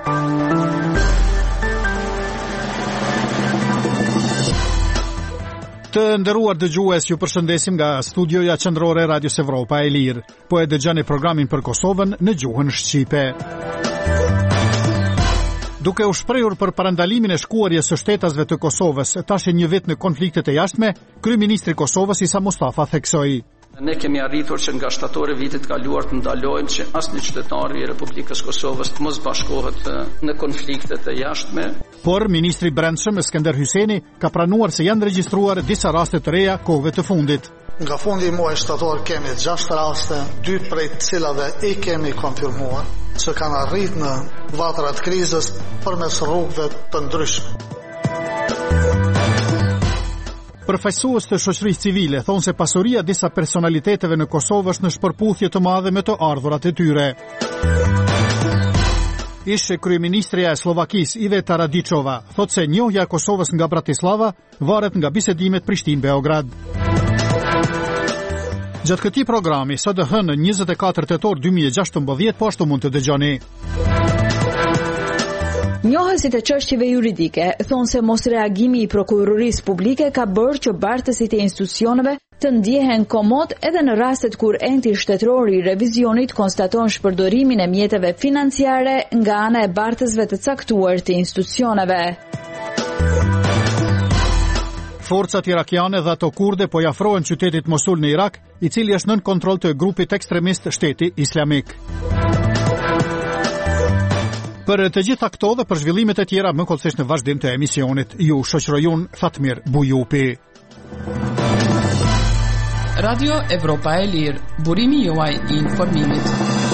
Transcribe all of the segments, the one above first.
Të nderuar dëgjues, ju përshëndesim nga studioja qendrore e Radios Evropa e Lirë. Po e dëgjoni programin për Kosovën në gjuhën shqipe. Duke u shprehur për parandalimin e shkuarjes së shtetasve të Kosovës tash një vit në konfliktet e jashtme, kryeministri i Kosovës Isa Mustafa theksoi: Ne kemi arritur që nga shtatori vitit kaluar të ndalojmë që asnjë qytetar i Republikës Kosovës të mos bashkohet në konfliktet e jashtme. Por ministri i Brendshëm Skënder Hyjseni ka pranuar se janë regjistruar disa raste të reja kohëve të fundit. Nga fundi i muajit shtator kemi 6 raste, 2 prej të cilave i kemi konfirmuar që kanë arritur në vatrat krizës përmes rrugëve të ndryshme. Përfaqësues të shoqërisë civile thonë se pasuria disa personaliteteve në Kosovë është në shpërputhje të madhe me të ardhurat e tyre. Ishe kryeministrja e Slovakisë Iveta Radičová thotë se njohja e Kosovës nga Bratislava varet nga bisedimet Prishtinë-Beograd. Gjatë këtij programi, sot e hënë 24 tetor 2016, po ashtu mund të dëgjoni. Njohësit e çështjeve juridike thonë se mos reagimi i prokurorisë publike ka bërë që bartësit e institucioneve të ndjehen komod edhe në rastet kur enti shtetëror i revizionit konstaton shpërdorimin e mjeteve financiare nga ana e bartësve të caktuar të institucioneve. Forcat irakiane dhe ato kurde po i afrohen qytetit Mosul në Irak, i cili është nën kontroll të grupit ekstremist Shteti Islamik. Për të gjitha këto dhe për zhvillimet e tjera më kollësisht në vazhdim të emisionit, ju shoqërojun Fatmir Bujupi. Radio Evropa e Lirë, burimi juaj i informimit.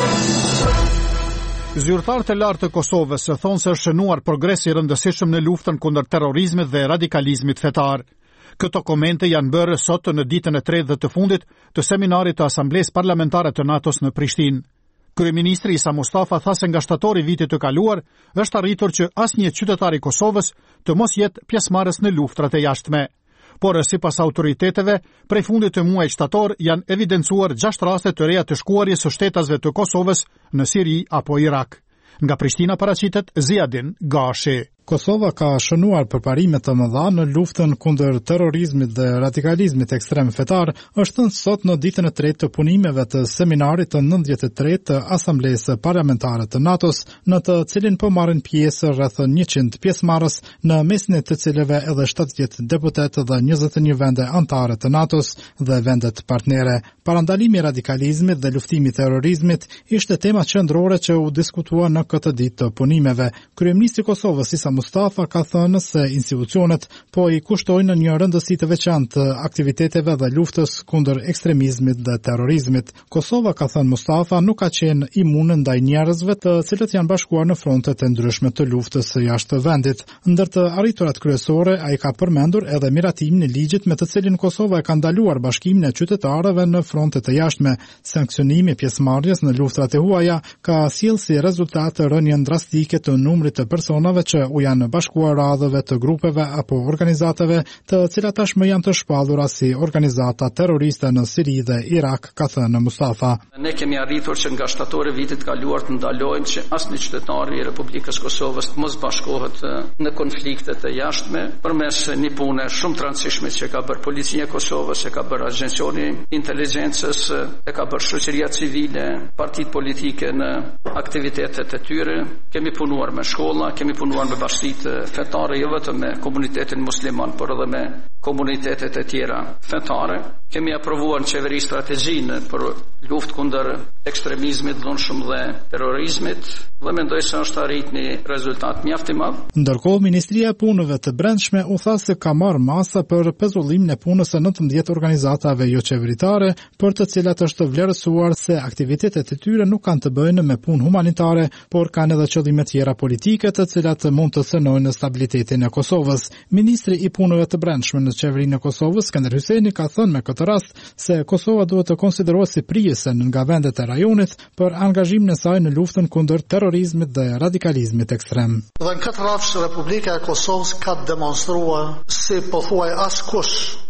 Zyrtarët e lartë të Kosovës thonë se është shënuar progres i rëndësishëm në luftën kundër terrorizmit dhe radikalizmit fetar. Këto komente janë bërë sot në ditën e 3 dhe të fundit të seminarit të Asamblesë Parlamentare të NATO-s në Prishtinë. Kryeministri Isa Mustafa tha se nga shtatori vitit të kaluar është arritur që asnjë qytetar i Kosovës të mos jetë pjesëmarrës në luftrat e jashtme. Por sipas autoriteteve, prej fundit të muajit shtator janë evidencuar 6 raste të reja të shkuarjes së shtetasve të Kosovës në Siri apo Irak. Nga Prishtina paraqitet Ziadin Gashi. Kosova ka shënuar përparime të mëdha në luftën kundër terrorizmit dhe radikalizmit ekstrem fetar, është thënë sot në ditën e 3 të punimeve të seminarit të 93 të Asamblesë Parlamentare të NATO-s, në të cilin po marrin pjesë rreth 100 pjesëmarrës, në mesin e të cilëve edhe 70 deputetë dhe 21 vende anëtare të NATO-s dhe vendet partnere. Parandalimi i radikalizmit dhe luftimi i terrorizmit ishte tema qendrore që u diskutua në këtë ditë të punimeve. Kryeministri i Kosovës Isa Mustafa ka thënë se institucionet po i kushtojnë një rëndësi të veçantë aktiviteteve dhe luftës kundër ekstremizmit dhe terrorizmit. Kosova, ka thënë Mustafa, nuk ka qenë imune ndaj njerëzve të cilët janë bashkuar në frontet e ndryshme të luftës së jashtë vendit. Ndër të arriturat kryesore, ai ka përmendur edhe miratimin e ligjit me të cilin Kosova e ka ndaluar bashkimin e qytetarëve në frontet e jashtme. Sankcionimi i pjesëmarrjes në luftrat e huaja ka sjellë si rezultat rënien drastike të numrit të personave që u janë bashkuar radhëve të grupeve apo organizatave të cilat tashmë janë të shpallura si organizata terroriste në Siri dhe Irak, ka thënë Mustafa. Ne kemi arritur që nga shtatori vitit kaluar të ndalojmë që asnjë qytetar i Republikës Kosovës të mos bashkohet në konfliktet e jashtme përmes një pune shumë të rëndësishme që ka bërë Policia e Kosovës, e ka bërë Agjencioni i Inteligjencës, e ka bërë shoqëria civile, partitë politike në aktivitetet e tyre. Kemi punuar me shkolla, kemi punuar me bashkitë fetare, jo vetëm me komunitetin musliman, por edhe me komunitetet e tjera fetare. Kemi aprovuar në qeveri strategjinë për luftë kundër ekstremizmit, dhunshëm dhe terrorizmit, dhe mendoj se është arrit një rezultat mjaft i madh. Ndërkohë, Ministria e Punëve të Brendshme u tha se ka marrë masa për pezullimin e punës së 19 organizatave jo qeveritare, për të cilat është vlerësuar se aktivitetet e tyre nuk kanë të bëjnë me punë humanitare, por kanë edhe qëllime tjera politike të cilat mund të cënojnë stabilitetin e Kosovës. Ministri i Punëve të Brendshme në qeverinë e Kosovës, Skënder Hyjseni, ka thënë me këtë rast se Kosova duhet të konsiderohet si prijese nga vendet e rajonit për angazhimin e saj në luftën kundër terrorizmit dhe radikalizmit ekstrem. Dhe në këtë rast Republika e Kosovës ka demonstruar si pothuaj askush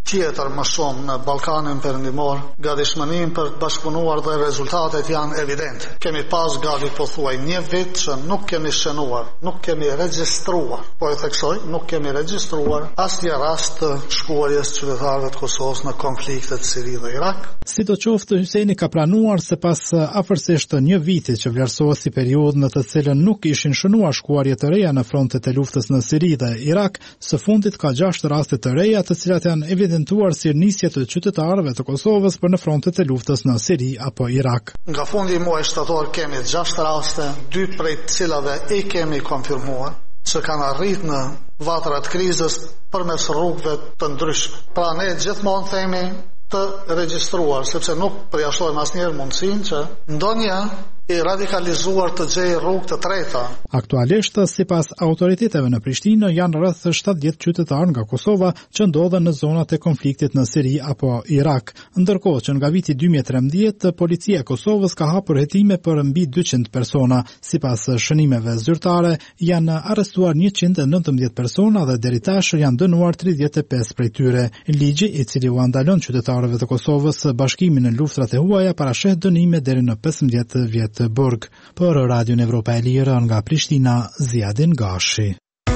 tjetër më shumë në Ballkanin Perëndimor, gatishmërinë për të bashkëpunuar dhe rezultatet janë evidente. Kemi pas gati pothuaj një vit që nuk kemi shënuar, nuk kemi regjistruar, po e theksoj, nuk kemi regjistruar asnjë rast të shkuarjes qytetarëve të Kosovës në konfliktet Siri dhe Irak. Sidoqoftë, Hyseni ka planuar se pas afërsisht një viti që vlerësohet si periudhë në të cilën nuk ishin shënuar shkuarje të reja në frontet e luftës në Siri dhe Irak, së fundit ka 6 raste të reja të cilat janë evidentuar si nisje të qytetarëve të Kosovës për në frontet e luftës në Siri apo Irak. Nga fundi i muajit shtator kemi 6 raste, 2 prej të cilave i kemi konfirmuar që kanë arritur në vatrat krizës përmes rrugëve të ndryshme. Pra ne gjithmonë themi të regjistruar, sepse nuk përjashtojmë asnjëherë mundësinë që ndonjë i radikalizuar të gjejë rrugë të treta. Aktualisht, sipas autoriteteve në Prishtinë, janë rreth 70 qytetarë nga Kosova që ndodhen në zonat e konfliktit në Siri apo Irak, ndërkohë që nga viti 2013 policia e Kosovës ka hapur hetime për mbi 200 persona. Sipas shënimeve zyrtare, janë arrestuar 119 persona dhe deri tash janë dënuar 35 prej tyre. Ligji i cili u ndalon qytetarëve të Kosovës bashkimin në luftrat e huaja parasheh dënime deri në 15 vjet të burg. Për Radion Evropa e Lirë nga Prishtina, Ziadin Gashi.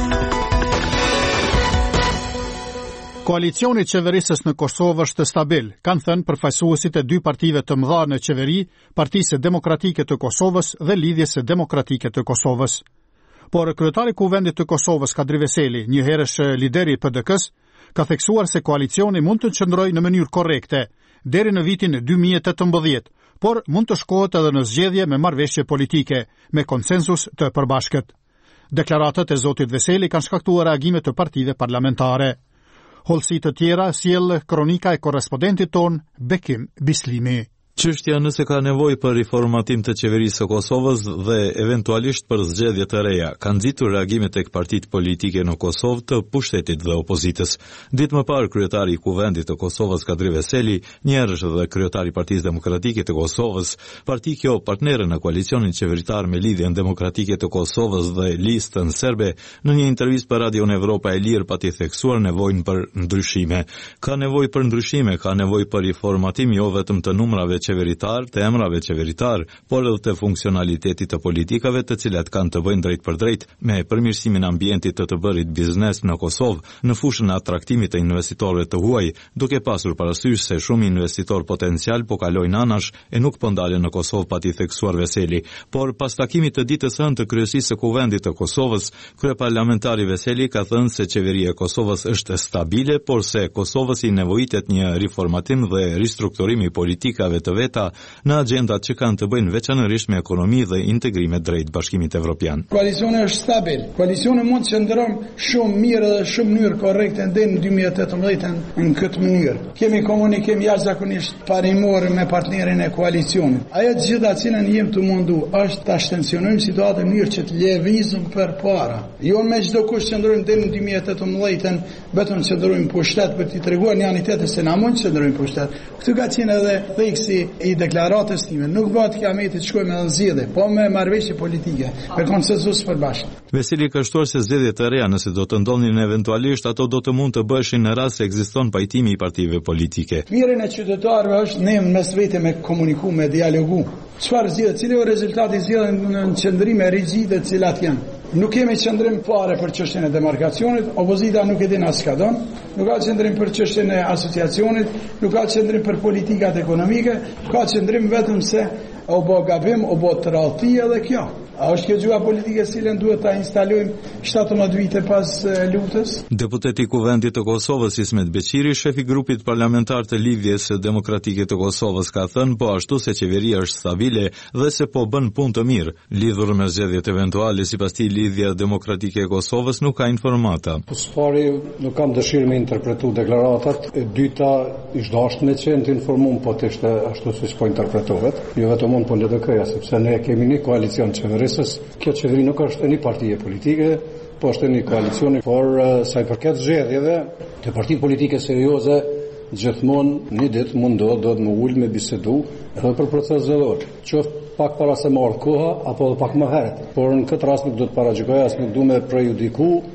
Koalicioni i qeverisës në Kosovë është stabil, kanë thënë përfaqësuesit e 2 partive të mëdha në qeveri, Partisë Demokratike të Kosovës dhe Lidhjes së Demokratike të Kosovës. Por kryetari i Kuvendit të Kosovës, Kadri Veseli, një herësh lideri i PDK-s, ka theksuar se koalicioni mund të qëndrojë në mënyrë korrekte deri në vitin 2018, por mund të shkohet edhe në zgjedhje me marrëveshje politike, me konsensus të përbashkët. Deklaratat e zotit Veseli kanë shkaktuar reagime të partive parlamentare. Hollësi të tjera sjell kronika e korrespondentit ton Bekim Bislimi. Çështja nëse ka nevojë për riformatim të qeverisë së Kosovës dhe eventualisht për zgjedhje të reja, kanë nxitur reagime tek partitë politike në Kosovë të pushtetit dhe opozitës. Ditë më parë, kryetari i Kuvendit të Kosovës Kadri Veseli, njerësh dhe kryetari i Partisë Demokratike të Kosovës, parti kjo partnere në koalicionin qeveritar me Lidhjen Demokratike të Kosovës dhe Listën Serbe, në një intervistë për Radio Evropa e Lirë pati theksuar nevojën për ndryshime. Ka nevojë për ndryshime, ka nevojë për riformatim jo vetëm të numrave qeveritar, të emrave qeveritar, por edhe të funksionalitetit të politikave të cilat kanë të bëjnë drejt për drejt me përmirësimin e ambientit të bërit biznes në Kosovë, në fushën e atraktimit të investitorëve të huaj, duke pasur parasysh se shumë investitor potencial po kalojnë anash e nuk po ndalen në Kosovë, pati theksuar Veseli. Por pas takimit të ditës së hënë të kryesisë së Kuvendit të Kosovës, kryeparlamentari Veseli ka thënë se qeveria e Kosovës është stabile, por se Kosovës i nevojitet një riformatim dhe ristrukturim i politikave të veta në agjendat që kanë të bëjnë veçanërisht me ekonomi dhe integrimet drejt Bashkimit Evropian. Koalicioni është stabil. Koalicioni mund të qëndron shumë mirë dhe shumë mënyrë korrekte deri në 2018 në këtë mënyrë. Kemi komunikim jashtëzakonisht parimor me partnerin e koalicionit. Ajo të gjitha cilën jemi të mundu është ta shtensionojmë situatën në mënyrë që të lëvizëm përpara. Jo me çdo kusht qëndrojmë deri në 2018 vetëm qëndrojmë pushtet për t'i treguar njanitetë se na mund të qëndrojmë pushtet. Këtu ka qenë edhe theksi i deklaratës time, nuk bëhet kiameti të shkojmë në zgjedhje, po me marrëveshje politike, me konsensus përbashkët. Veseli ka shtuar se zgjedhjet e reja, nëse do të ndodhin eventualisht, ato do të mund të bëheshin në rast se ekziston pajtimi i partive politike. Mirën e qytetarëve është ne mes vete me komuniku, me dialogu. Çfarë zgjedhje, cili është rezultati i zgjedhjeve në qendrime rigjide të cilat janë. Nuk kemi qëndrim fare për çështjen e demarkacionit, opozita nuk e din as çka don, nuk ka qëndrim për çështjen e asociacionit, nuk ka qëndrim për politikat ekonomike, ka qëndrim vetëm se o bo gabim, o bo tradhti edhe kjo. A është kjo gjua politike cilën duhet ta instalojmë 17 vite pas luftës? Deputeti i Kuvendit të Kosovës Ismet Beqiri, shefi grupit parlamentar të Lidhjes Demokratike të Kosovës, ka thënë po ashtu se qeveria është stabile dhe se po bën punë të mirë. Lidhur me zgjedhjet eventuale, sipas tij Lidhja Demokratike e Kosovës nuk ka informata. Së pari nuk kam dëshirë me interpretu deklaratat, e dyta ish dashur me qenë të informuar po të ishte ashtu siç po interpretohet, jo vetëm unë po LDK-ja, sepse ne kemi një koalicion qeverisë. Kjo qeveri nuk është një partije politike, po është një koalicioni, por sa i përket zgjedhjeve, të partitë politike serioze gjithmonë një ditë mundohet do të më ul me bisedu edhe për proces zgjedhor. Qoftë pak para se marrë koha apo pak më herët. Por në këtë rast nuk do të paragjykoj, as nuk du me prejudiku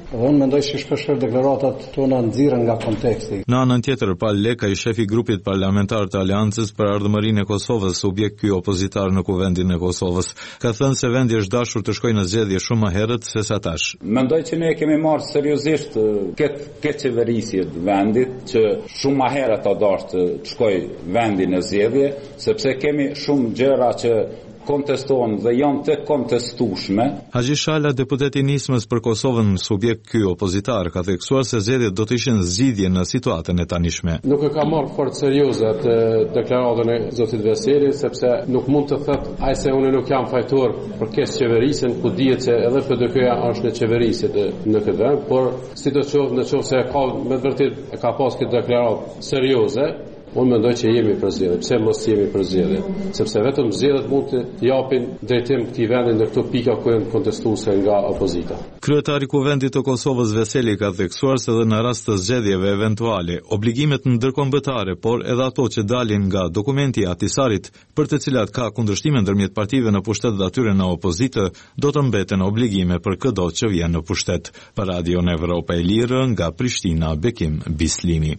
Unë mendoj se shpesh deklaratat tona nxirren nga konteksti. Në anën tjetër, Pal Leka, i shefi grupit parlamentar të Aleancës për ardhmërinë e Kosovës, subjekt ky opozitar në Kuvendin e Kosovës, ka thënë se vendi është dashur të shkojë në zgjedhje shumë më herët se sa tash. Mendoj që ne kemi marrë seriozisht këtë qeverisje të vendit që shumë më herët ka dashur të shkojë vendi në zgjedhje, sepse kemi shumë gjëra që kontestohen dhe janë të kontestueshme. Haxhi Shala, deputeti i nismës për Kosovën, subjekt ky opozitar, ka theksuar se zgjedhjet do të ishin zgjidhje në situatën e tanishme. Nuk e ka marrë fort serioze atë deklaratën e zotit Veseli, sepse nuk mund të thotë ai se unë nuk jam fajtor për kësaj qeverisën, ku dihet se edhe PDK-ja është në qeverisje në këtë vend, por sidoqoftë nëse ka me vërtet e ka pas këtë deklaratë serioze, unë mendoj që jemi për zgjedhje. Pse mos jemi për zgjedhje? Sepse vetëm zgjedhjet mund të japin drejtim këtij vendi në këto pika ku janë kontestuese nga opozita. Kryetari i Kuvendit të Kosovës Veseli ka theksuar se edhe në rast të zgjedhjeve eventuale, obligimet ndërkombëtare, por edhe ato që dalin nga dokumenti i Ahtisarit, për të cilat ka kundërshtime ndërmjet partive në pushtet dhe atyre në opozitë, do të mbeten obligime për çdo që vjen në pushtet. Për Radion Evropa e Lirë, nga Prishtina, Bekim Bislimi.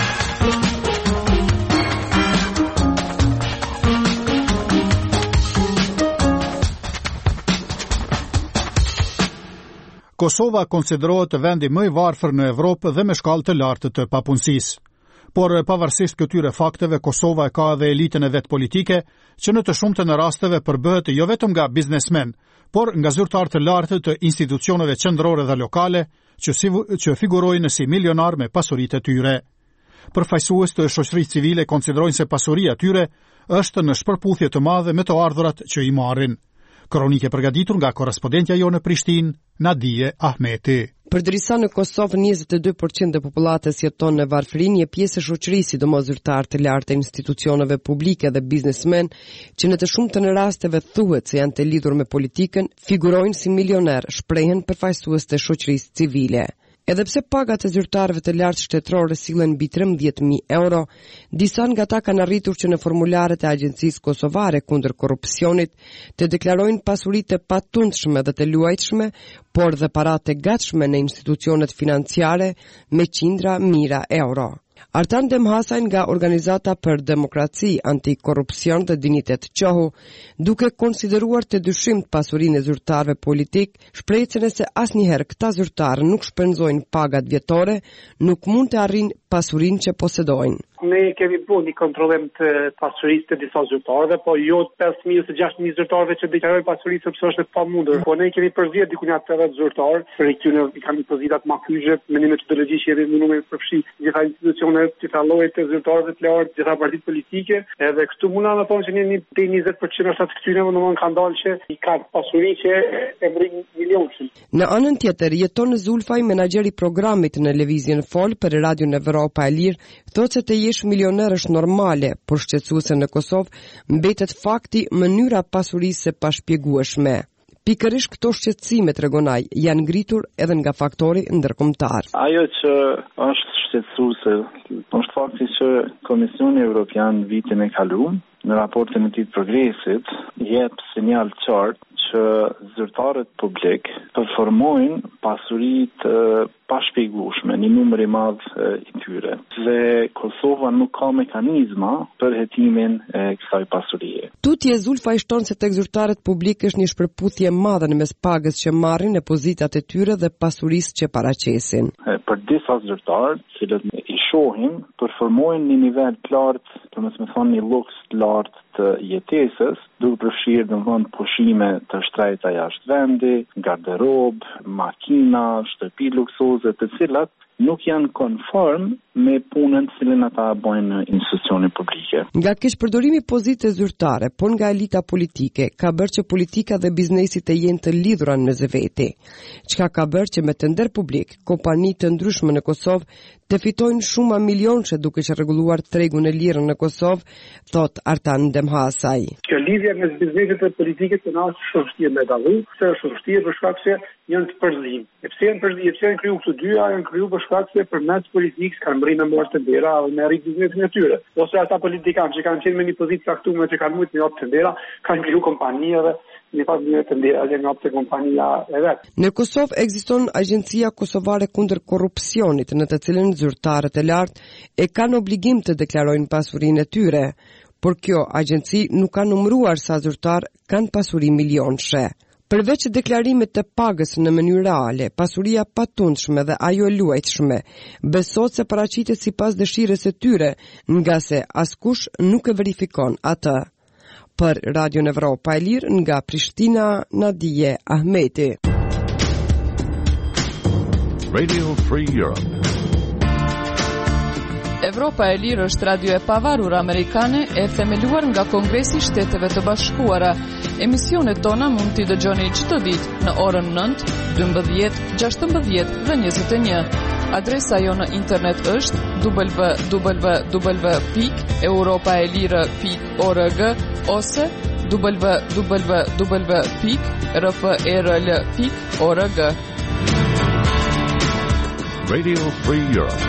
Kosova konsiderohet vendi më i varfër në Evropë dhe me shkallë të lartë të papunësisë. Por pavarësisht këtyre fakteve, Kosova ka edhe elitën e vet politike, që në të shumtën e rasteve përbëhet jo vetëm nga biznesmen, por nga zyrtar të lartë të institucioneve qendrore dhe lokale, që figurojnë si milionar me pasuritë e tyre. Përfaqësues të shoqërisë civile konsiderojnë se pasuria e tyre është në shpërputhje të madhe me të ardhurat që i marrin. Kronike përgatitur nga korrespondentja jonë në Prishtinë, Nadije Ahmeti. Përderisa në Kosovë 22% e popullatës jeton në varfëri, një pjesë e shoqërisë, sidomos zyrtar të lartë e institucioneve publike dhe biznesmen, që në të shumtën e rasteve thuhet se janë të lidhur me politikën, figurojnë si milioner, shprehen përfaqësues të shoqërisë civile. Edhe pse pagat e zyrtarëve të lartë shtetërore sillen mbi 13.000 euro, disa nga ata kanë arritur që në formularet e Agjencisë Kosovare kundër korrupsionit të deklarojnë pasuritë të patundshme dhe të luajtshme, por dhe paratë të gatshme në institucionet financiare me qindra mijëra euro. Artan Demhasaj nga Organizata për Demokraci, Antikorrupsion dhe Dinitet Qohu, duke konsideruar të dyshimt pasurinë e zyrtarëve politik, shprehë se asnjëherë këta zyrtarë nuk shpenzojnë pagat vjetore, nuk mund të arrijnë pasurinë që posedojnë. Ne kemi bërë një kontrollim të pasurisë të disa zyrtarëve, po jo 5.000 ose 6.000 zyrtarëve që deklarojnë pasurinë sepse është e pamundur. Po ne kemi përzgjedhur diku në 80 zyrtarë, për këtyre i kanë pozitat më kyçe, me një metodologji që edhe mundu me përfshi gjitha institucionet, gjitha llojet të zyrtarëve të lartë, gjitha partitë politike, edhe këtu mundna të thonë që një 20% është atë këtyre domosdoshmë kanë dalë që i kanë pasuri që e mbrin milionë. Në anën tjetër jeton Zulfaj, menaxheri i programit në Lëvizjen Fol për Radion Evropa e Lirë, thotë se të jesh milioner është normale, por shqetësuese në Kosovë mbetet fakti mënyra pasurisë së pashpjegueshme. Pikërisht këto shqetësime, tregon ai, janë ngritur edhe nga faktori ndërkombëtar. Ajo që është shqetësuese është fakti që Komisioni Evropian vitin e kaluar në raportin e tij të progresit jep sinjal qartë që zyrtarët publik performojnë pasuri të pashpjegueshme, një numër i madh i tyre. Dhe Kosova nuk ka mekanizma për hetimin e kësaj pasurie. Tutje Zulfa i shton se tek zyrtarët publik është një shpërputhje e madhe në mes pagës që marrin në pozitat e tyre dhe pasurisë që paraqesin. Për disa zyrtarë, cilët i shohim, performojnë një nivel të lartë, domethënë një luks të lartë të jetesës, duke përfshirë domethënë pushime të shtrejta jashtë vendi, garderob, makina, shtëpi luksoze, të cilat nuk janë konform me punën që cilën ata bëjnë në institucione publike. Nga keqpërdorimi i pozitës zyrtare, por nga elita politike, ka bërë që politika dhe biznesi të jenë të lidhura në veti, çka ka bërë që me tender publik, kompani të ndryshme në Kosovë të fitojnë shumë milionçe duke rregulluar tregun e lirë në Kosovë, thot Artan Demhasaj. Kjo lidhje mes biznesit dhe politikës të na është vështirë me dallu, se është vështirë për shkak se janë të përzim. E pse janë përzim? Pse janë kriju këto dyja? Janë kriju për shkak se përmes politikës kanë mbrinë me marrë tendera dhe me rrit biznesin e tyre. Ose ata politikanë që kanë qenë me një pozitë caktuar që kanë mujt me jap tendera, kanë kriju kompani dhe një farë mënyrë të ndjerë nga pse kompania e vet. Në Kosovë ekziston Agjencia Kosovare kundër korrupsionit, në të cilën zyrtarët e lartë e kanë obligim të deklarojnë pasurinë e tyre, por kjo agjenci nuk ka numëruar sa zyrtar kanë pasuri milionshë. Përveç deklarimit të pagës në mënyrë reale, pasuria patundshme dhe ajo e luajtshme besohet se paraqitet sipas dëshirës së tyre, nga se askush nuk e verifikon atë. Për Radio Evropa e Lirë nga Prishtina, Nadije Ahmeti. Radio Free Europe. Evropa e Lirë është radio e pavarur amerikane e themeluar nga Kongresi i Shteteve të Bashkuara. Emisionet tona mund t'i dëgjoni çdo ditë në orën 9, 12, 16 dhe 21. Adresa jo në internet është www.europaelire.org ose www.rfrl.org. Radio Free Europe.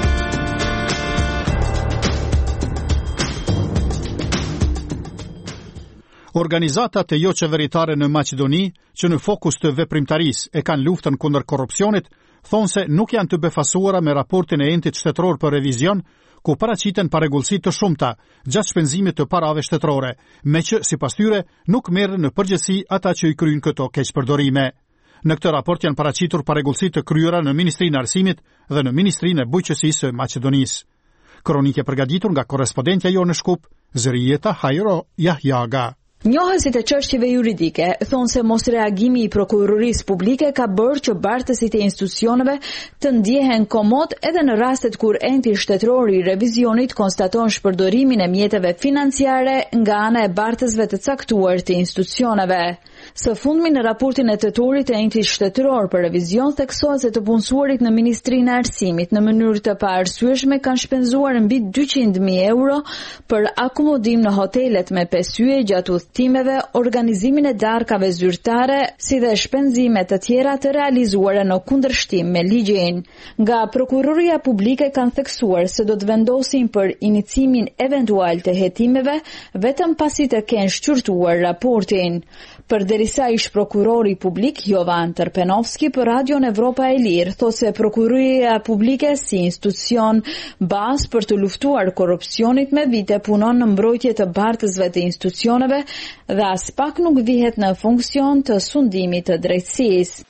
Organizatat e jo qeveritare në Maqedoni, që në fokus të veprimtarisë e kanë luftën kundër korrupsionit, thonë se nuk janë të befasuara me raportin e entit shtetëror për revizion, ku paraqiten paregullësi të shumta gjatë shpenzimit të parave shtetërore, me që sipas tyre nuk merren në përgjithësi ata që i kryjnë këto keqpërdorime. Në këtë raport janë paraqitur paregullësi të kryera në Ministrinë e Arsimit dhe në Ministrinë e Bujqësisë së Maqedonisë. Kronike përgatitur nga korrespondentja jo në Shkup, Zërijeta Hajro Jahjaga. Njohësit e çështjeve juridike thonë se mos reagimi i prokurorisë publike ka bërë që bartësit e institucioneve të ndjehen komod edhe në rastet kur enti shtetëror i revizionit konstaton shpërdorimin e mjeteve financiare nga ana e bartësve të caktuar të institucioneve. Së fundmi në raportin e tetorit e entit shtetëror për revizion theksohet se të punësuarit në Ministrinë e Arsimit në mënyrë të paarsyeshme kanë shpenzuar mbi 200.000 euro për akomodim në hotelet me pesye gjatë udhëtimeve, organizimin e darkave zyrtare, si dhe shpenzime të tjera të realizuara në kundërshtim me ligjin. Nga prokuroria publike kanë theksuar se do të vendosin për inicimin eventual të hetimeve vetëm pasi të kenë shqyrtuar raportin. Përderisa ish prokurori publik Jovan Tërpenovski për Radion Evropa e Lirë thotë se prokuroria publike si institucion bazë për të luftuar korrupsionit me vite punon në mbrojtje të bartësve të institucioneve dhe as pak nuk vihet në funksion të sundimit të drejtësisë.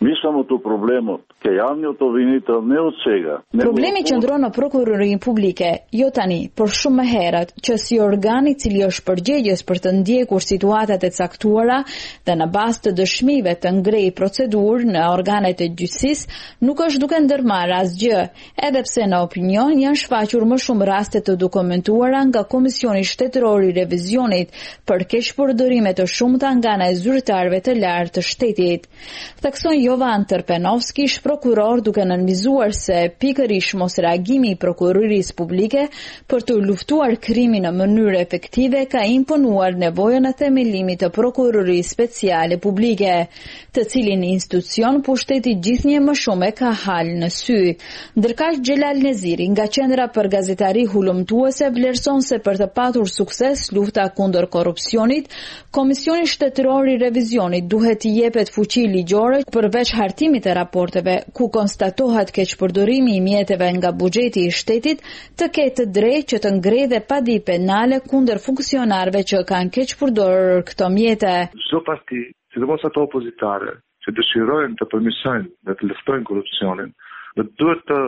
Problemi qëndron në prokurorinë publike, jo tani, por shumë më herët, që si organi i cili është përgjegjës për të ndjekur situatat e caktuara dhe në bazë të dëshmive të ngrej procedurë në organet e gjyqësisë, nuk është duke ndërmarrë asgjë, edhe pse në opinion janë shfaqur më shumë raste të dokumentuara nga Komisioni Shtetëror i Revizionit për keqpërdorime të shumta nga ana e zyrtarëve të lartë të shtetit. Thekson Jovan Tërpenovski, ish prokuror, duke nënvizuar se pikërisht mos reagimi i prokurorisë publike për të luftuar krimin në mënyrë efektive ka imponuar nevojën e themelimit të prokurorisë speciale publike, të cilin institucion pushteti gjithnjë më shumë e ka hal në sy. Ndërkaq Xhelal Neziri nga Qendra për Gazetari Hulumtuese vlerëson se për të patur sukses lufta kundër korrupsionit, Komisioni Shtetëror i Revizionit duhet t'i jepet fuqi ligjore përveç hartimit e raporteve ku konstatohet keqpërdorimi i mjeteve nga buxheti i shtetit, të ketë drejtë që të ngrej dhe padi penale kundër funksionarëve që kanë keqpërdorur këto mjete. Çdo parti, sidomos ato opozitare, që dëshirojnë të përmirësojnë dhe të luftojnë korrupsionin, duhet të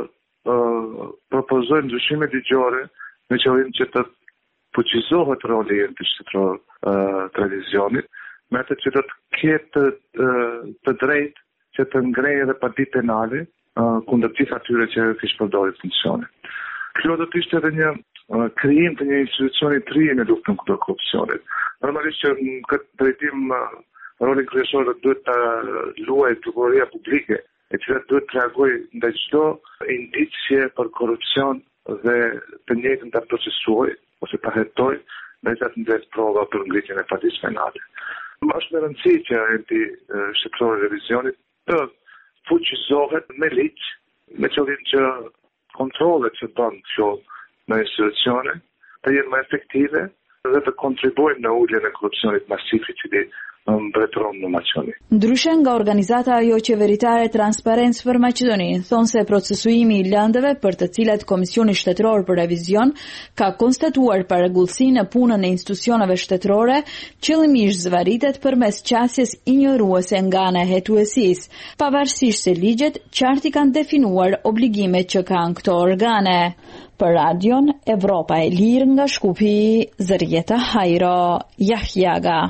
propozojnë ndryshime ligjore me qëllim që të fuqizohet roli i entit shtetëror të revizionit, me atë që do të ketë të drejtë që të ngrejë edhe padi penale kundër gjithë atyre që keqpërdorin funksionin. Kjo do të ishte edhe një krijim të një institucioni të ri në luftën kundër korrupsionit. Normalisht që në këtë drejtim rolin kryesor duhet të luajë prokuroria publike, e cila duhet të reagojë ndaj çdo indicje për korrupsion dhe të njëjtën ta procesuojë ose ta hetojë ndaj të ndet prova për ngritjen e padisë penale. Është me rëndësi që enti shtetëror i revizionit të fuqizohet me ligj, me qëllim që kontrollet që bën kjo në institucione të jenë më efektive dhe të kontribuojnë në uljen e korrupsionit masiv i cili mbretëron në Maqedoni. Ndryshe nga organizata ajo qeveritare Transparencë për Maqedoninë, thonë se procesuimi i lëndëve për të cilat Komisioni Shtetëror për Revizion ka konstatuar paregullsi në punën e institucioneve shtetërore, qëllimisht zvaritet përmes qasjes injoruese nga ana e hetuesisë, pavarësisht se ligjet qartë kanë definuar obligimet që kanë këto organe. Për Radion Evropa e Lirë nga Shkupi, Zërjeta Hajro, Jahjaga.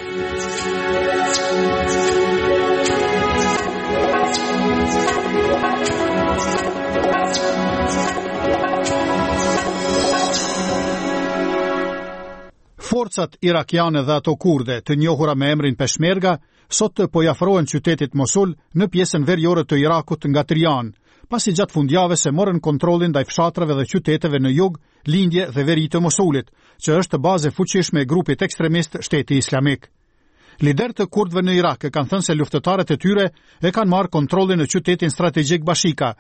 Forcat irakiane dhe ato kurde të njohura me emrin Peshmerga sot po i afrohen qytetit Mosul në pjesën veriore të Irakut nga Trian, pasi gjatë fundjavës se morën kontrollin ndaj fshatrave dhe qyteteve në jug, lindje dhe veri të Mosulit, që është bazë e fuqishme e grupit ekstremist Shteti Islamik. Liderët e kurdëve në Irak kanë thënë se luftëtarët e tyre e kanë marrë kontrollin në qytetin strategjik Bashika,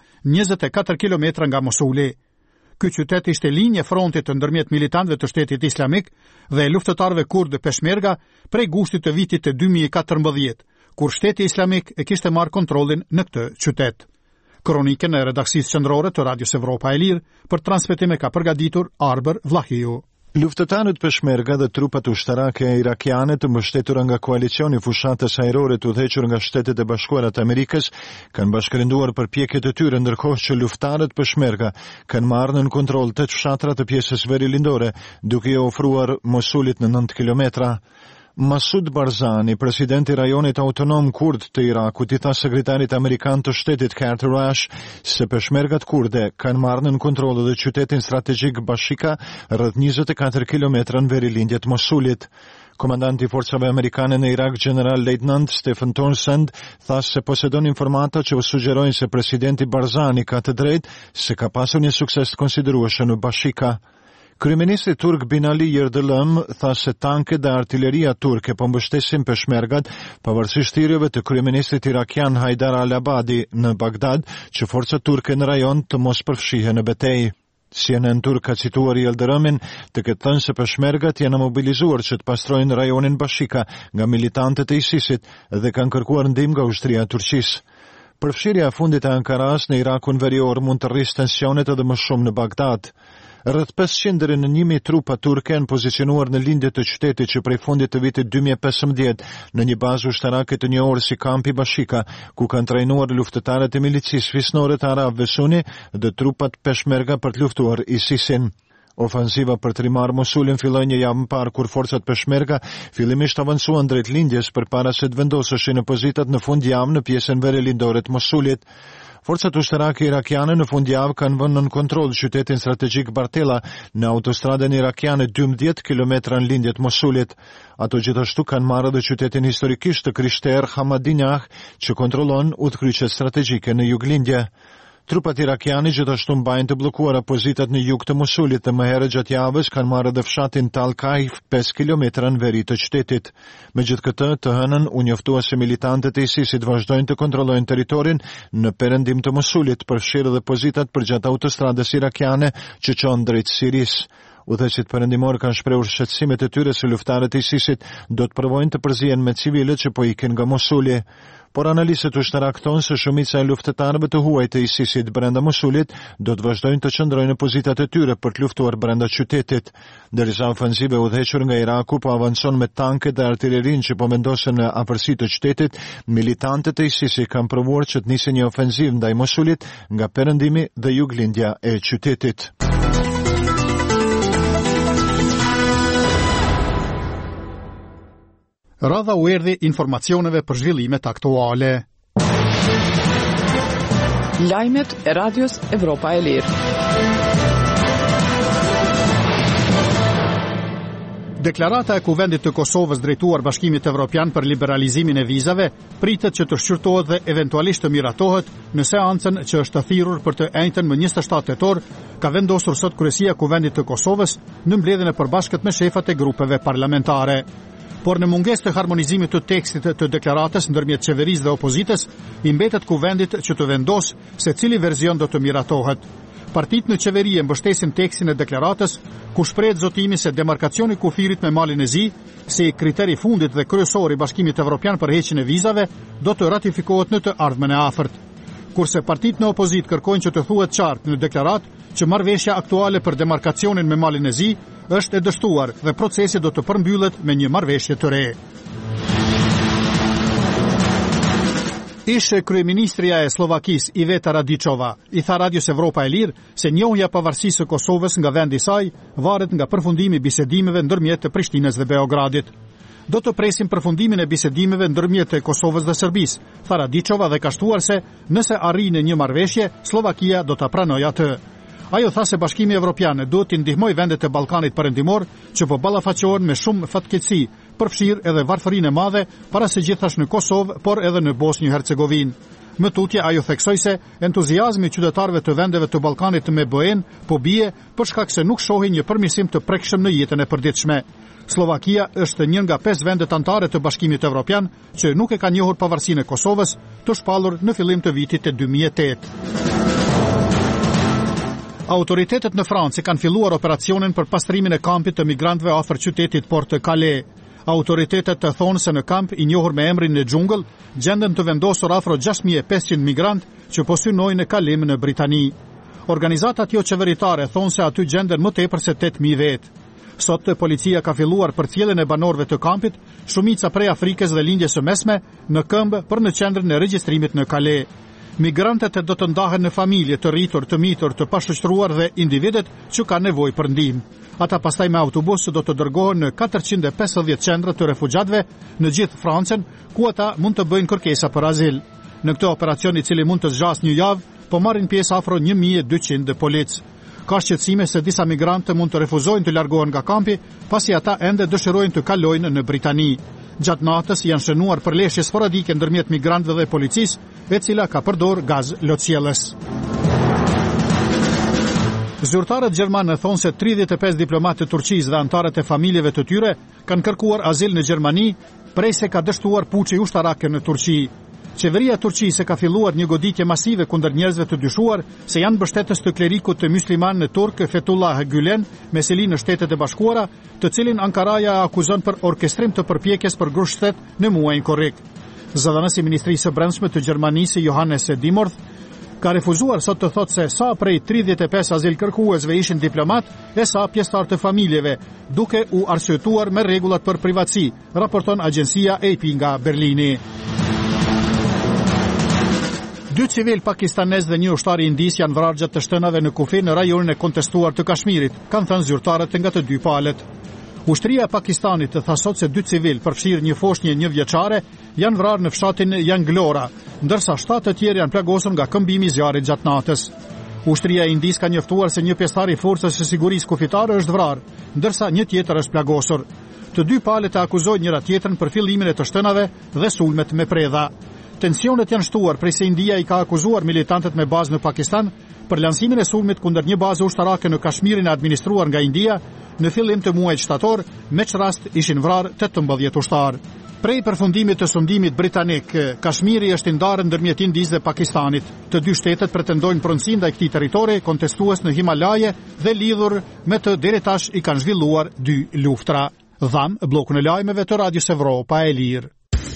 24 kilometra nga Mosuli. Ky qytet ishte linje frontit të ndërmjet militantëve të Shtetit Islamik dhe luftëtarëve kurdë Peshmerga prej gushtit të vitit të 2014, kur Shteti Islamik e kishte marrë kontrollin në këtë qytet. Kronikën e redaksisë qendrore të Radios Evropa e Lirë për transmetim e ka përgatitur Arber Vlahiu. Luftëtarët Peshmerga dhe trupat ushtarake irakiane të mbështetura nga koalicioni fushatës ajrore të udhëhequr nga Shtetet e Bashkuara të Amerikës kanë bashkërenduar përpjekjet e tyre, ndërkohë që luftëtarët Peshmerga kanë marrë në kontroll 8 fshatra të pjesës verilindore, duke i ofruar Mosulit në 9 kilometra. Masud Barzani, presidenti rajonit autonom kurd të Irakut, i tha sekretarit amerikan të shtetit Carter Rush se peshmergat kurde kanë marrë në kontroll edhe qytetin strategjik Bashika, rreth 24 kilometra në verilindjet Mosulit. Komandanti i forcave amerikane në Irak, general Leutnant Stephen Townsend, tha se posedon informata që sugjerojnë se presidenti Barzani ka të drejtë se ka pasur një sukses të konsiderueshëm në Bashika. Kryeministri turk Binali Yildirim tha se tanket dhe artilleria turke po mbështesin peshmergat, pavarësisht thirrjeve të kryeministrit irakian Haidar al-Abadi në Bagdad që forcat turke në rajon të mos përfshihen në betejë. CNN turk ka cituar Yildirimin të ketë thënë se peshmergat janë mobilizuar që të pastrojnë rajonin Bashika nga militantët e ISIS-it dhe kanë kërkuar ndihmë nga ushtria e Turqisë. Përfshirja e fundit e Ankaras në Irakun verior mund të rrisë tensionet edhe më shumë në Bagdad. Rreth 500 deri në 1000 trupa turke janë pozicionuar në lindje të qytetit që prej fundit të vitit 2015 në një bazë ushtarake të njohur si kampi Bashika, ku kanë trajnuar luftëtarët e milicisë fisnore të Arabëve Suni dhe trupat Peshmerga për të luftuar ISIS-in. Ofensiva për të rimarrë Mosulin filloi një javë më parë kur forcat Peshmerga fillimisht avancuan drejt lindjes përpara se të vendoseshin në pozitat në fundjavë në pjesën verelindore të Mosulit. Forcat ushtarake irakiane në fundjavë kanë vënë në kontroll qytetin strategjik Bartella në autostradën irakiane 12 kilometra në lindje të Mosulit. Ato gjithashtu kanë marrë edhe qytetin historikisht të Krishter Hamadinjah, që kontrollon udhkryqet strategjike në juglindje. Trupat irakiane gjithashtu mbajnë të bllokuara pozitat në jug të Mosulit dhe më herët gjatë javës kanë marrë edhe fshatin Tal Kaif 5 kilometra në veri të qytetit. Megjithatë, të hënën u njoftua se militantët e ISIS-it vazhdojnë të kontrollojnë territorin në perëndim të Mosulit, përfshirë edhe pozitat përgjatë autostradës irakiane që çon drejt Siris. Udhëheqësit perëndimor kanë shprehur shqetësimet e tyre se luftarët e ISIS-it do të provojnë të përzihen me civilët që po ikin nga Mosuli. Por analistët ushtarak thonë se shumica e luftëtarëve të huaj të ISIS-it brenda Mosulit do të vazhdojnë të qëndrojnë në pozitat e tyre për të luftuar brenda qytetit. Ndërsa ofensive udhëhequr nga Iraku po avancon me tanket dhe artillerinë që po vendosen në afërsi të qytetit, militantët e ISIS-it kanë provuar që të nisë një ofensivë ndaj Mosulit nga perëndimi dhe juglindja e qytetit. Radha u erdhi informacioneve për zhvillimet aktuale. Lajmet e Radios Evropa e Lirë. Deklarata e Kuvendit të Kosovës drejtuar Bashkimit Evropian për liberalizimin e vizave pritet që të shqyrtohet dhe eventualisht të miratohet në seancën që është thirrur për të njëjtën më 27 tetor, ka vendosur sot Kryesia e Kuvendit të Kosovës në mbledhjen e përbashkët me shefat e grupeve parlamentare. Por në mungesë të harmonizimit të tekstit të deklaratës ndërmjet qeverisë dhe opozitës, i mbetet Kuvendit që të vendosë se cili verzion do të miratohet. Partitë në qeveri e mbështesin tekstin e deklaratës, ku shprehet zotimi se demarkacioni kufirit me Malin e Zi, si kriteri fundit dhe kryesor i Bashkimit Evropian për heqjen e vizave, do të ratifikohet në të ardhmen e afërt. Kurse partitë në opozit kërkojnë që të thuhet qartë në deklaratë që marrëveshja aktuale për demarkacionin me Malin e Zi është e dështuar dhe procesi do të përmbyllet me një marrëveshje të re. Ishe kryeministria e Slovakisë Iveta Radičova i tha Radios Evropa e Lirë se njohja pavarësisë së Kosovës nga vendi i saj varet nga përfundimi i bisedimeve ndërmjet të Prishtinës dhe Beogradit. Do të presim përfundimin e bisedimeve ndërmjet të Kosovës dhe Serbisë, tha Radičova dhe ka shtuar se nëse arrin një marrëveshje, Slovakia do ta pranojë atë. Ajo tha se Bashkimi Evropian duhet të ndihmojë vendet e Ballkanit Perëndimor që po ballafaqohen me shumë fatkeqësi, përfshirë edhe varfërinë e madhe para se gjithashtu në Kosovë, por edhe në Bosnjë-Hercegovinë. Më tutje ajo theksoi se entuziazmi i qytetarëve të vendeve të Ballkanit me BE-n po bie për shkak se nuk shohin një përmirësim të prekshëm në jetën e përditshme. Slovakia është një nga 5 vendet anëtare të Bashkimit Evropian që nuk e ka njohur pavarësinë e Kosovës, të shpallur në fillim të vitit të 2008. Autoritetet në Francë kanë filluar operacionin për pastrimin e kampit të migrantëve afër qytetit Port të Calais. Autoritetet të thonë se në kamp i njohur me emrin në xhungëll gjenden të vendosur afro 6500 migrantë që po synojnë në kalim në Britani. Organizatat jo qeveritare thonë se aty gjenden më tepër se 8000 vetë. Sot policia ka filluar përcjelljen e banorëve të kampit, shumica prej Afrikës dhe lindjes së mesme, në këmbë për në qendrën e regjistrimit në Calais. Migrantët do të ndahen në familje të rritur, të mitur, të pashoqëruar dhe individet që kanë nevojë për ndihmë. Ata pastaj me autobus do të dërgohen në 450 qendra të refugjatëve në gjithë Francën, ku ata mund të bëjnë kërkesa për azil. Në këtë operacion i cili mund të zgjasë një javë, po marrin pjesë afro 1200 policë. Ka shqetësime se disa migrantë mund të refuzojnë të largohen nga kampi, pasi ata ende dëshirojnë të kalojnë në Britani. Gjatë natës janë shënuar përleshje sporadike ndërmjet migrantëve dhe policisë, e cila ka përdor gaz lotësjellës. Zyrtarët gjermanë thonë se 35 diplomatë të Turqisë dhe anëtarët e familjeve të tyre kanë kërkuar azil në Gjermani, prej se ka dështuar puçi ushtarake në Turqi. Qeveria e Turqisë ka filluar një goditje masive kundër njerëzve të dyshuar se janë mbështetës të klerikut të mysliman në Turk Fethullah Gülen me seli në Shtetet e Bashkuara, të cilin Ankaraja akuzon për orkestrim të përpjekjes për grushtet në muajin korrik. Zëdhënësi i Ministrisë së Brendshme të Gjermanisë Johannes Dimorth ka refuzuar sot të thotë se sa prej 35 azil kërkuesve ishin diplomat e sa pjesëtar të familjeve, duke u arsyetuar me rregullat për privatësi, raporton agjencia AP nga Berlini. 2 civil pakistanez dhe një ushtar indis janë vrarë gjatë të shtënave në kufi në rajonin e kontestuar të Kashmirit, kanë thënë zyrtarët nga të dy palët. Ushtria e Pakistanit tha sot se 2 civil, përfshirë një foshnjë 1 vjeçare, janë vrarë në fshatin Janglora, ndërsa 7 të tjerë janë plagosur nga këmbimi i zjarrit gjatë natës. Ushtria e Indis ka njoftuar se një pjesëtar i forcës së sigurisë kufitare është vrarë, ndërsa një tjetër është plagosur. Të dy palët e akuzojnë njëra tjetrën për fillimin e të shtënave dhe sulmet me predha. Tensionet janë shtuar prej se India i ka akuzuar militantët me bazë në Pakistan për lansimin e sulmit kundër një baze ushtarake në Kashmirin e administruar nga India në fillim të muajit shtator, me që rast ishin vrarë 18 ushtarë. Prej përfundimit të sundimit britanik, Kashmiri është i ndarë ndërmjet Indisë dhe Pakistanit. Të dy shtetet pretendojnë pronësi ndaj këtij territori kontestues në Himalaje dhe lidhur me të deri tash i kanë zhvilluar 2 luftra. Dham, blokun e lajmeve të Radios Evropa e Lirë.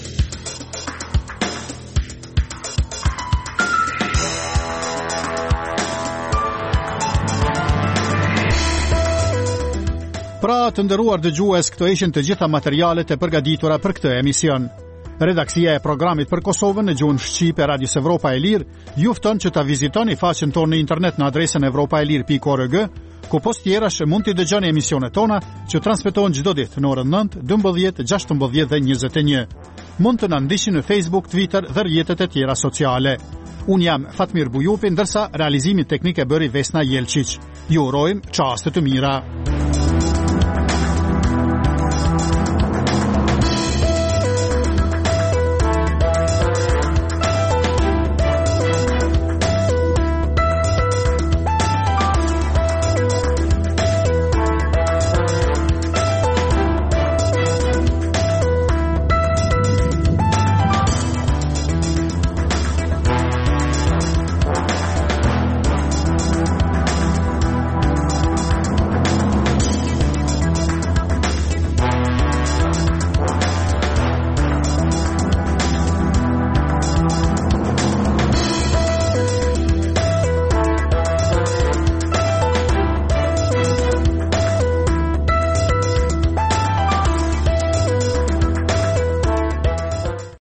Pra të nderuar dëgjues, këto ishin të gjitha materialet e përgatitura për këtë emision. Redaksia e programit për Kosovën në gjuhën shqipe Radios Evropa e Lirë ju fton që ta vizitoni faqen tonë në internet në adresën evropaelir.org, ku post tjerash mund të dëgjoni emisionet tona që transmetohen çdo ditë në orën 9, 12, 16 dhe 21. Mund të na ndiqni në Facebook, Twitter dhe rrjetet e tjera sociale. Unë jam Fatmir Bujupi, ndërsa realizimin teknik e bëri Vesna Jelčić. Ju urojmë çaste të mira.